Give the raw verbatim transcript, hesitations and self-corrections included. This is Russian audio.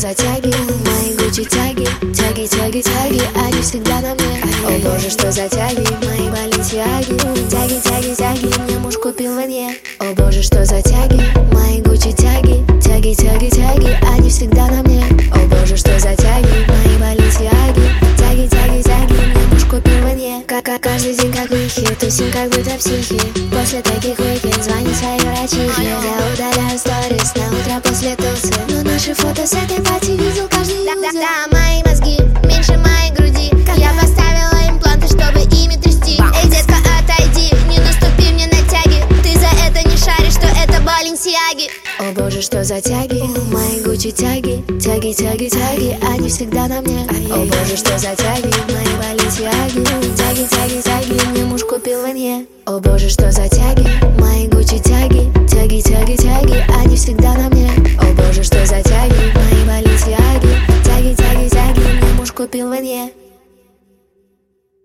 за тяги, мои гучи тяги, тяги, тяги, тяги, они всегда на мне. О боже, что за тяги, мои баленсиаги, тяги, тяги, тяги, мне муж купил в Вене. О боже, что за тяги, мои гучи тяги, тяги, тяги, тяги, они всегда на мне. О боже, что за тяги, мои баленсиаги, тяги, тяги, тяги, мне муж купил в Вене. Как, как каждый день как выхи, тусим как будто психи. После таких уикенд звонит своей врачихе. Я удаляю сторис на утро после тусы, но наши фото с этой пати видел каждый юзер. Да, да, да, мои мозги меньше моей груди. Я поставила импланты, чтобы ими трясти. Эй, детка, отойди, не наступи мне на тяги. Ты за это не шаришь, что это баленсиаги. О боже, что за тяги, мои гучи тяги, тяги, тяги, тяги, они всегда на мне. О боже, что за тяги, мои баленсиаги, тяги, тяги, тяги, мне муж купил в Вене. О боже, что за тяги, мои гучи тяги,